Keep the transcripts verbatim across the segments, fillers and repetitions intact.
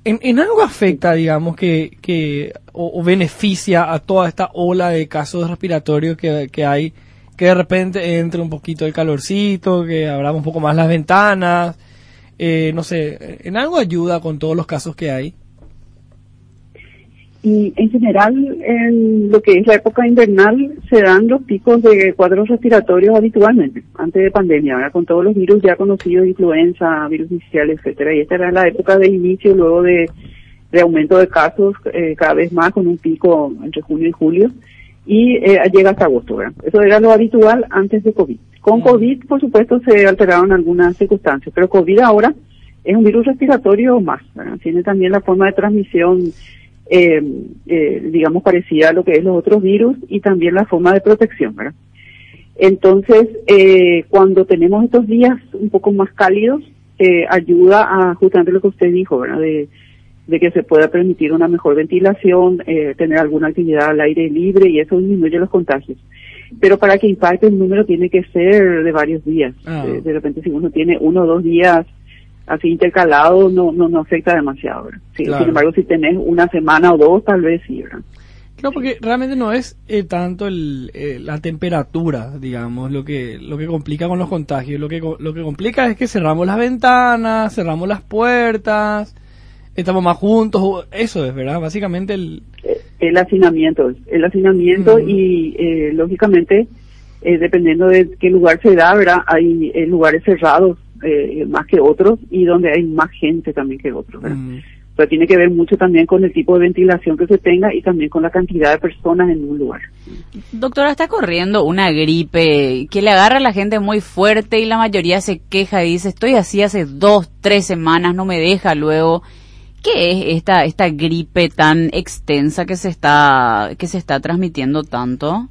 ¿En, en algo afecta, digamos, que, que o, o beneficia a toda esta ola de casos respiratorios que, que hay, que de repente entre un poquito el calorcito, que abramos un poco más las ventanas, eh, no sé, ¿en algo ayuda con todos los casos que hay? Y en general, en lo que es la época invernal, se dan los picos de cuadros respiratorios habitualmente, antes de pandemia, ¿verdad? Con todos los virus ya conocidos, influenza, virus inicial, etcétera. Y esta era la época de inicio, luego de, de aumento de casos eh, cada vez más, con un pico entre junio y julio, y eh, llega hasta agosto, ¿verdad? Eso era lo habitual antes de COVID. Con COVID, por supuesto, se alteraron algunas circunstancias, pero COVID ahora es un virus respiratorio más, ¿verdad? Tiene también la forma de transmisión Eh, eh, digamos parecida a lo que es los otros virus y también la forma de protección, ¿verdad? Entonces, eh, cuando tenemos estos días un poco más cálidos, eh, ayuda a justamente lo que usted dijo, ¿verdad? De, de que se pueda permitir una mejor ventilación, eh, tener alguna actividad al aire libre y eso disminuye los contagios. Pero para que impacte el número tiene que ser de varios días. Ah. De, de repente si uno tiene uno o dos días así intercalado no no no afecta demasiado, ¿verdad? Sí, claro. Sin embargo, si tenés una semana o dos, tal vez sí, ¿verdad? Claro, porque realmente no es eh, tanto el, eh, la temperatura, digamos, lo que lo que complica con los contagios. Lo que lo que complica es que cerramos las ventanas, cerramos las puertas, estamos más juntos, eso es, ¿verdad? Básicamente el... El hacinamiento, el hacinamiento mm. y, eh, lógicamente, eh, dependiendo de qué lugar se da, ¿verdad? Hay eh, lugares cerrados, Eh, más que otros y donde hay más gente también que otros, ¿verdad? Mm. Pero tiene que ver mucho también con el tipo de ventilación que se tenga y también con la cantidad de personas en un lugar. Doctora, está corriendo una gripe que le agarra a la gente muy fuerte y la mayoría se queja y dice, estoy así hace dos, tres semanas, no me deja luego. ¿Qué es esta esta gripe tan extensa que se está que se está transmitiendo tanto?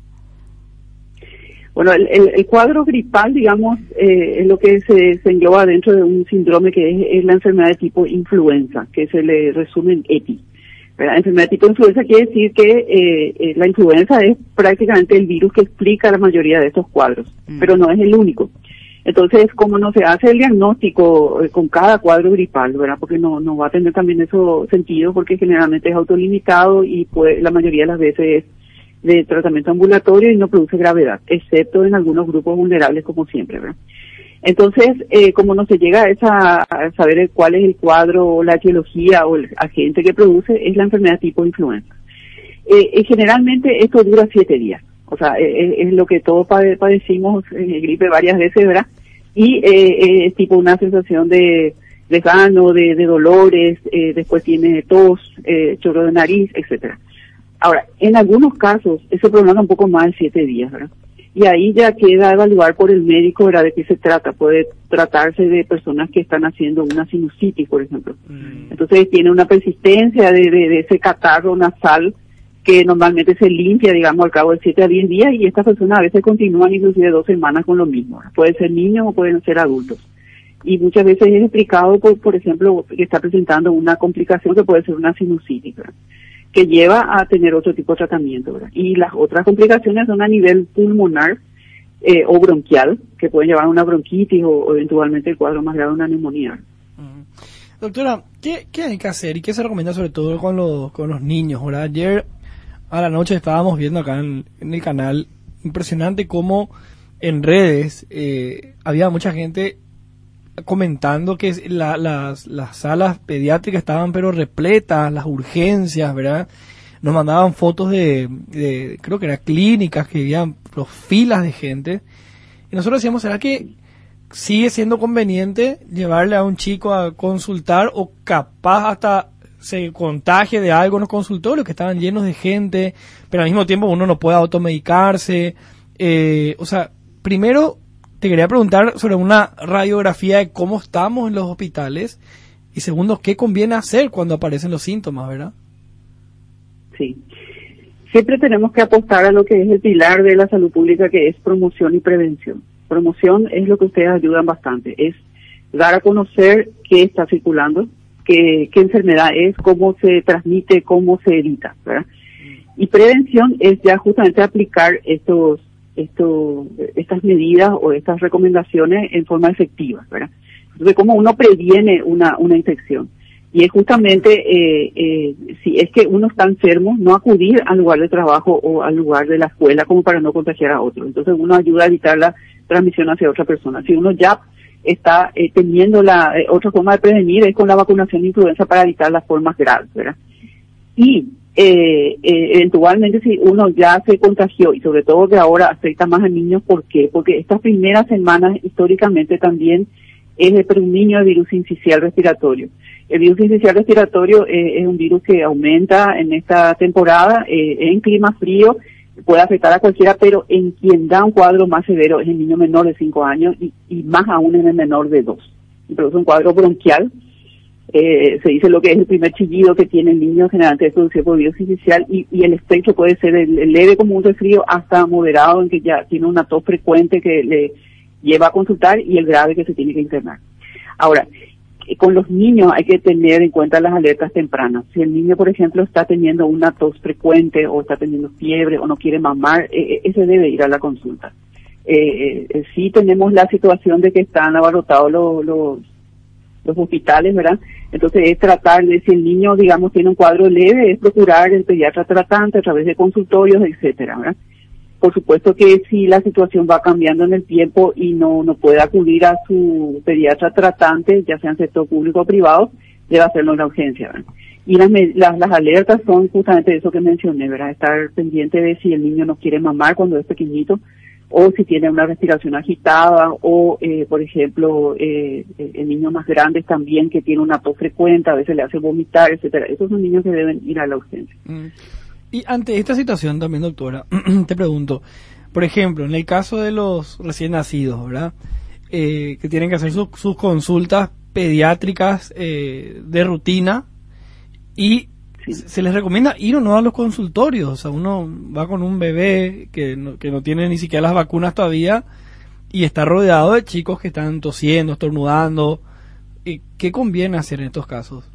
Bueno, el, el, el cuadro gripal, digamos, eh, es lo que se, se engloba dentro de un síndrome que es, es la enfermedad de tipo influenza, que se le resume en EPI. La enfermedad de tipo influenza quiere decir que eh, eh, la influenza es prácticamente el virus que explica la mayoría de estos cuadros, mm. pero no es el único. Entonces, como no se hace el diagnóstico eh, con cada cuadro gripal, ¿verdad? Porque no, no va a tener también eso sentido, porque generalmente es autolimitado y puede, la mayoría de las veces es de tratamiento ambulatorio y no produce gravedad, excepto en algunos grupos vulnerables como siempre, ¿verdad? Entonces, eh, como no se llega a, esa, a saber cuál es el cuadro o la etiología o el agente que produce, es la enfermedad tipo influenza. Eh, eh, generalmente esto dura siete días, o sea, eh, es lo que todos pade- padecimos eh, gripe varias veces, ¿verdad? Y eh, es tipo una sensación de desgano, de, de dolores, eh, después tiene tos, eh, chorro de nariz, etcétera. Ahora, en algunos casos, eso prolonga un poco más de siete días, ¿verdad? Y ahí ya queda evaluar por el médico, ¿verdad?, de qué se trata. Puede tratarse de personas que están haciendo una sinusitis, por ejemplo. Mm. Entonces, tiene una persistencia de, de, de ese catarro nasal que normalmente se limpia, digamos, al cabo de siete a diez días, y estas personas a veces continúan inclusive dos semanas con lo mismo, ¿verdad? Pueden ser niños o pueden ser adultos. Y muchas veces es explicado, por, por ejemplo, que está presentando una complicación que puede ser una sinusitis, ¿verdad?, que lleva a tener otro tipo de tratamiento, ¿verdad? Y las otras complicaciones son a nivel pulmonar eh, o bronquial, que pueden llevar a una bronquitis o, o eventualmente el cuadro más grave, una neumonía. Uh-huh. Doctora, ¿qué, ¿qué hay que hacer y qué se recomienda sobre todo con los, con los niños, ¿verdad? Ayer a la noche estábamos viendo acá en, en el canal, impresionante cómo en redes eh, había mucha gente comentando que la, las, las salas pediátricas estaban pero repletas, las urgencias, ¿verdad? Nos mandaban fotos de, de creo que eran clínicas que habían pues, filas de gente, y nosotros decíamos, ¿será que sigue siendo conveniente llevarle a un chico a consultar o capaz hasta se contagie de algo en los consultorios que estaban llenos de gente, pero al mismo tiempo uno no puede automedicarse? Eh, o sea, primero te quería preguntar sobre una radiografía de cómo estamos en los hospitales y segundo, ¿qué conviene hacer cuando aparecen los síntomas, verdad? Sí. Siempre tenemos que apostar a lo que es el pilar de la salud pública, que es promoción y prevención. Promoción es lo que ustedes ayudan bastante, es dar a conocer qué está circulando, qué, qué enfermedad es, cómo se transmite, cómo se evita, ¿verdad? Y prevención es ya justamente aplicar estos esto, estas medidas o estas recomendaciones en forma efectiva, ¿verdad? Entonces, cómo uno previene una, una infección. Y es justamente, eh, eh, si es que uno está enfermo, no acudir al lugar de trabajo o al lugar de la escuela como para no contagiar a otro. Entonces uno ayuda a evitar la transmisión hacia otra persona. Si uno ya está eh, teniendo la eh, otra forma de prevenir es con la vacunación de influenza para evitar las formas graves, ¿verdad? Y eh, eh, eventualmente si uno ya se contagió, y sobre todo que ahora afecta más a niños, ¿por qué? Porque estas primeras semanas históricamente también es de predominio del virus sincicial respiratorio. El virus sincicial respiratorio eh, es un virus que aumenta en esta temporada, eh, en clima frío, puede afectar a cualquiera, pero en quien da un cuadro más severo es el niño menor de cinco años y, y más aún en el menor de dos. Pero es un cuadro bronquial, eh, se dice lo que es el primer chillido que tiene el niño, generalmente es producido por virus sincicial, y, y el espectro puede ser el, el leve como un resfrío hasta moderado, en que ya tiene una tos frecuente que le lleva a consultar, y el grave que se tiene que internar. Ahora, con los niños hay que tener en cuenta las alertas tempranas. Si el niño, por ejemplo, está teniendo una tos frecuente o está teniendo fiebre o no quiere mamar, eh, ese debe ir a la consulta. Eh, eh, sí tenemos la situación de que están abarrotados los, los, los hospitales, ¿verdad? Entonces es tratar de, si el niño, digamos, tiene un cuadro leve, es procurar el pediatra tratante a través de consultorios, etcétera, ¿verdad? Por supuesto que si la situación va cambiando en el tiempo y no no puede acudir a su pediatra tratante, ya sea en sector público o privado, debe hacerlo en la urgencia, ¿verdad? Y las, las, las alertas son justamente eso que mencioné, ¿verdad? Estar pendiente de si el niño no quiere mamar cuando es pequeñito, o si tiene una respiración agitada, o, eh, por ejemplo, eh, el niño más grande también que tiene una tos frecuente, a veces le hace vomitar, etcétera. Esos son niños que deben ir a la urgencia. Mm. Y ante esta situación también, doctora, te pregunto, por ejemplo, en el caso de los recién nacidos, ¿verdad? Eh, que tienen que hacer sus, sus consultas pediátricas eh, de rutina, y sí. se les recomienda ir o no a los consultorios. O sea, uno va con un bebé que no, que no tiene ni siquiera las vacunas todavía y está rodeado de chicos que están tosiendo, estornudando. ¿Qué conviene hacer en estos casos?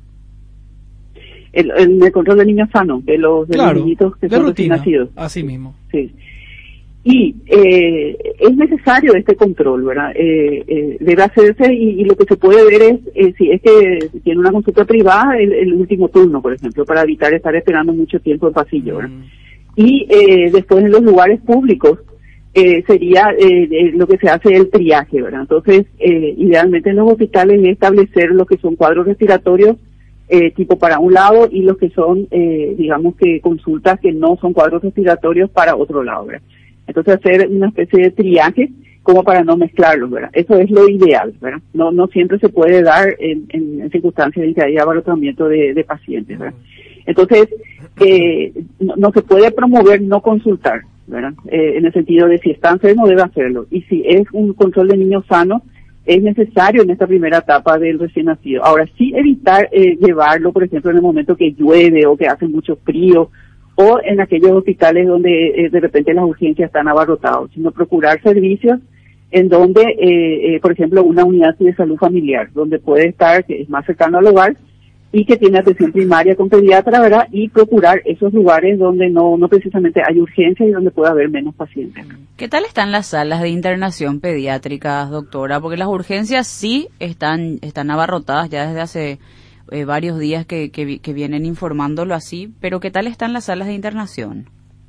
El, el, el control de niños sanos, de los, de claro, los niñitos que de son rutina, recién nacidos. Así mismo. Sí. Y eh, es necesario este control, ¿verdad? Eh, eh, debe hacerse, y, y lo que se puede ver es, eh, si es que tiene una consulta privada, el, el último turno, por ejemplo, para evitar estar esperando mucho tiempo en pasillo, ¿verdad? Mm. Y eh, después en los lugares públicos, eh, sería eh, eh, lo que se hace el triaje, ¿verdad? Entonces, eh, idealmente en los hospitales es establecer lo que son cuadros respiratorios, Eh, tipo para un lado, y los que son, eh, digamos que consultas que no son cuadros respiratorios para otro lado, ¿verdad? Entonces hacer una especie de triaje como para no mezclarlos, ¿verdad? Eso es lo ideal, ¿verdad? No no siempre se puede dar en, en, en circunstancias en que haya abarrotamiento de, de pacientes, ¿verdad? Entonces, eh, no, no se puede promover no consultar, ¿verdad? Eh, en el sentido de si está enfermo debe hacerlo, y si es un control de niños sanos, es necesario en esta primera etapa del recién nacido. Ahora, sí evitar eh, llevarlo, por ejemplo, en el momento que llueve o que hace mucho frío, o en aquellos hospitales donde eh, de repente las urgencias están abarrotadas, sino procurar servicios en donde, eh, eh, por ejemplo, una unidad de salud familiar, donde puede estar, que es más cercano al hogar, y que tiene atención primaria con pediatra, ¿verdad? Y procurar esos lugares donde no no precisamente hay urgencia y donde pueda haber menos pacientes. ¿Qué tal están las salas de internación pediátricas, doctora? Porque las urgencias sí están están abarrotadas ya desde hace eh, varios días que, que, que vienen informándolo así, pero ¿qué tal están las salas de internación?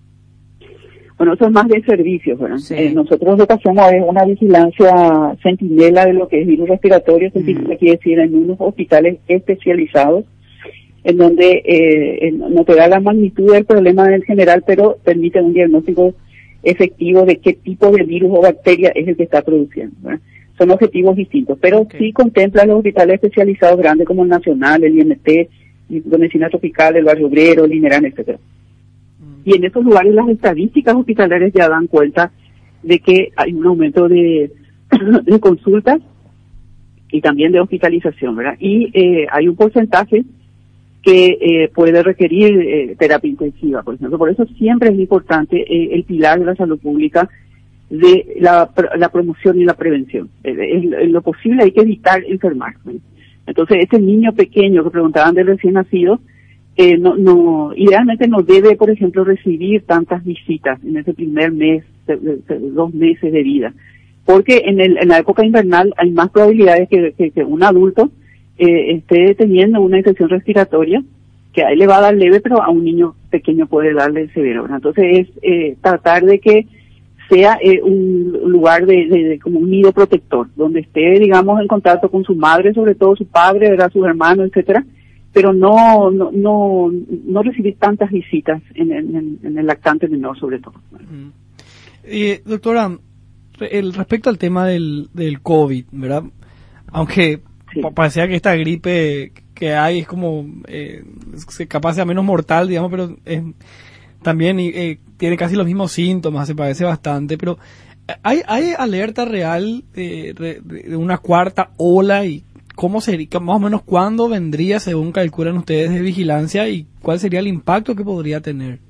Bueno, eso es más de servicios, ¿verdad? Sí. Eh, nosotros lo que hacemos es una vigilancia centinela de lo que es virus respiratorio, centinela mm. quiere decir en unos hospitales especializados, en donde eh, no te da la magnitud del problema en general, pero permite un diagnóstico efectivo de qué tipo de virus o bacteria es el que está produciendo, ¿verdad? Son objetivos distintos, pero okay. sí contempla los hospitales especializados grandes como el Nacional, el I M T, el Instituto de Medicina Tropical, el Barrio Obrero, el INERAN, etcétera. Y en esos lugares las estadísticas hospitalarias ya dan cuenta de que hay un aumento de, de consultas y también de hospitalización, ¿verdad? Y eh, hay un porcentaje que eh, puede requerir eh, terapia intensiva, por ejemplo. Por eso siempre es importante eh, el pilar de la salud pública de la, la promoción y la prevención. Eh, en, en lo posible hay que evitar enfermar, ¿verdad? Entonces, este niño pequeño que preguntaban del recién nacido, Eh, no, no, idealmente no debe, por ejemplo, recibir tantas visitas en ese primer mes, de, de, de, dos meses de vida, porque en, el, en la época invernal hay más probabilidades que, que, que un adulto eh, esté teniendo una infección respiratoria, que a él le va a dar leve, pero a un niño pequeño puede darle severo, ¿verdad? Entonces es eh, tratar de que sea eh, un lugar de, de, de como un nido protector, donde esté, digamos, en contacto con su madre, sobre todo su padre, ¿verdad? Sus hermanos, etcétera, pero no no no, no recibir tantas visitas en, en, en el lactante menor, sobre todo. Mm. Eh, doctora, el, respecto al tema del, del COVID, ¿verdad? Aunque sí. parecía que esta gripe que hay es como, eh, capaz sea menos mortal, digamos, pero es, también eh, tiene casi los mismos síntomas, se parece bastante, pero ¿hay, hay alerta real de, de, de una cuarta ola y cómo sería, más o menos cuándo vendría, según calculan ustedes, de vigilancia y cuál sería el impacto que podría tener?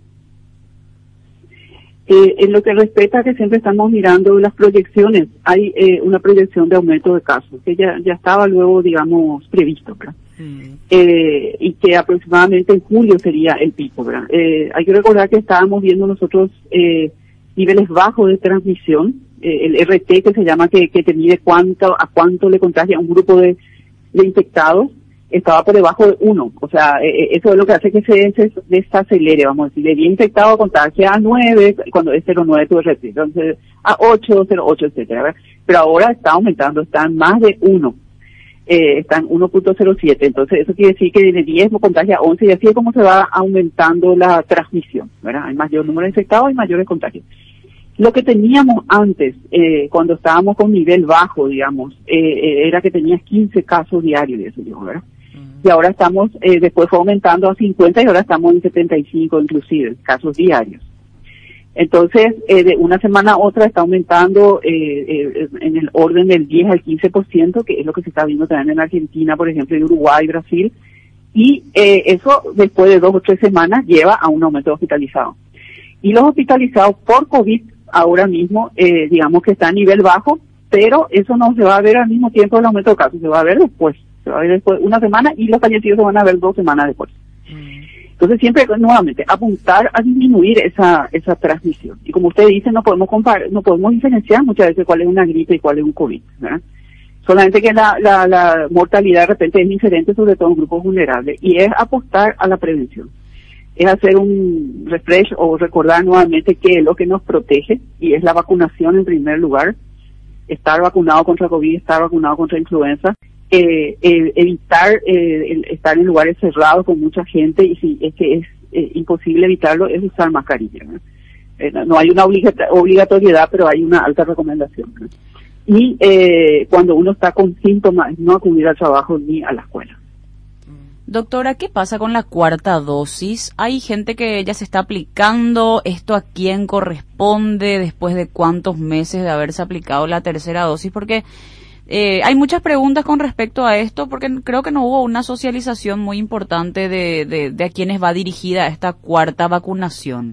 Eh, en lo que respecta a que siempre estamos mirando las proyecciones, hay eh, una proyección de aumento de casos, que ya, ya estaba luego, digamos, previsto, ¿verdad? Mm. Eh, y que aproximadamente en julio sería el pico, ¿verdad? Eh, hay que recordar que estábamos viendo nosotros eh, niveles bajos de transmisión, eh, el R T que se llama, que, que te mide cuánto, a cuánto le contagia a un grupo de, de infectados, estaba por debajo de uno, o sea, eh, eso es lo que hace que se, se desacelere, vamos a decir, de bien infectado contagia a nueve, cuando es cero punto nueve tu R T, entonces a ocho, cero punto ocho, etcétera, ¿verdad? Pero ahora está aumentando, está en más de uno, eh, está en uno punto cero siete, entonces eso quiere decir que de diez contagia a once, y así es como se va aumentando la transmisión, ¿verdad? Hay mayor número de infectados y mayores contagios. Lo que teníamos antes, eh, cuando estábamos con nivel bajo, digamos, eh, era que tenías quince casos diarios, y eso digo, ¿verdad? Y ahora estamos, eh, después fue aumentando a cincuenta y ahora estamos en setenta y cinco inclusive, casos diarios. Entonces, eh, de una semana a otra está aumentando eh, eh, en el orden del diez al quince por ciento, que es lo que se está viendo también en Argentina, por ejemplo, en Uruguay, Brasil. Y eh, eso, después de dos o tres semanas, lleva a un aumento de hospitalizados. Y los hospitalizados por COVID, ahora mismo, eh, digamos que está a nivel bajo, pero eso no se va a ver al mismo tiempo del aumento de casos, se va a ver después. Se va a ver después una semana y los fallecidos se van a ver dos semanas después. Mm. Entonces siempre, nuevamente, apuntar a disminuir esa esa transmisión. Y como usted dice, no podemos comparar, no podemos diferenciar muchas veces cuál es una gripe y cuál es un COVID, ¿verdad? Solamente que la, la, la mortalidad de repente es diferente, sobre todo en grupos vulnerables, y es apostar a la prevención. Es hacer un refresh o recordar nuevamente qué es lo que nos protege, y es la vacunación en primer lugar, estar vacunado contra COVID, estar vacunado contra influenza, Eh, eh, evitar eh, el estar en lugares cerrados con mucha gente, y si es que es eh, imposible evitarlo, es usar mascarilla, ¿no? Eh, no, no hay una obligata- obligatoriedad, pero hay una alta recomendación, ¿no? Y eh, cuando uno está con síntomas, no acudir al trabajo ni a la escuela. Doctora, ¿qué pasa con la cuarta dosis? Hay gente que ya se está aplicando. ¿Esto a quién corresponde después de cuántos meses de haberse aplicado la tercera dosis? Porque Eh, hay muchas preguntas con respecto a esto, porque creo que no hubo una socialización muy importante de, de, de a quienes va dirigida esta cuarta vacunación.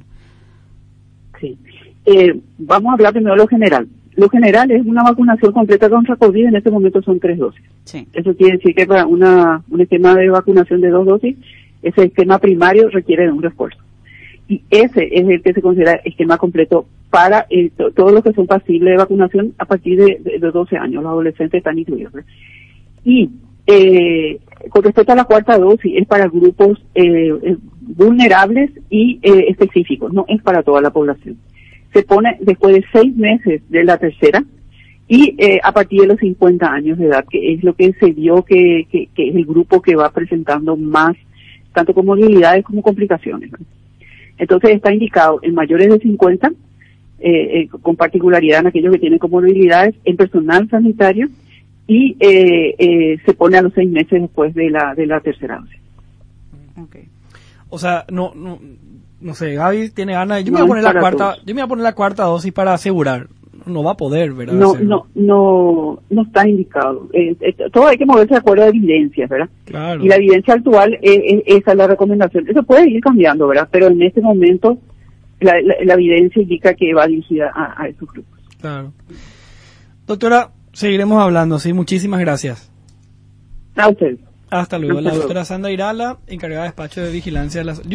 Sí. Eh, vamos a hablar primero de lo general. Lo general es una vacunación completa contra COVID, en este momento son tres dosis. Sí. Eso quiere decir que para una, un esquema de vacunación de dos dosis, ese esquema primario requiere de un refuerzo. Y ese es el que se considera esquema completo para eh, to, todos los que son pasibles de vacunación a partir de, de, de doce años, los adolescentes están incluidos, ¿verdad? Y eh, con respecto a la cuarta dosis, es para grupos eh, vulnerables y eh, específicos, no es para toda la población. Se pone después de seis meses de la tercera y eh, a partir de los cincuenta años de edad, que es lo que se vio que, que, que es el grupo que va presentando más, tanto comorbilidades como complicaciones, ¿no? Entonces está indicado en mayores de cincuenta, eh, eh, con particularidad en aquellos que tienen comorbilidades, en personal sanitario, y eh, eh, se pone a los seis meses después de la de la tercera dosis. Okay. O sea, no no no sé, Gaby tiene ganas. Yo me voy a poner la cuarta, todos. yo me voy a poner la cuarta dosis para asegurar. No va a poder, ¿verdad? No, no, no, no está indicado. Eh, eh, todo hay que moverse de acuerdo a evidencias, ¿verdad? Claro. Y la evidencia actual, eh, eh, esa es la recomendación. Eso puede ir cambiando, ¿verdad? Pero en este momento la, la, la evidencia indica que va dirigida a, a esos grupos. Claro. Doctora, seguiremos hablando, sí. Muchísimas gracias. A usted. Hasta luego. La doctora Sandra Irala, encargada de despacho de vigilancia de las...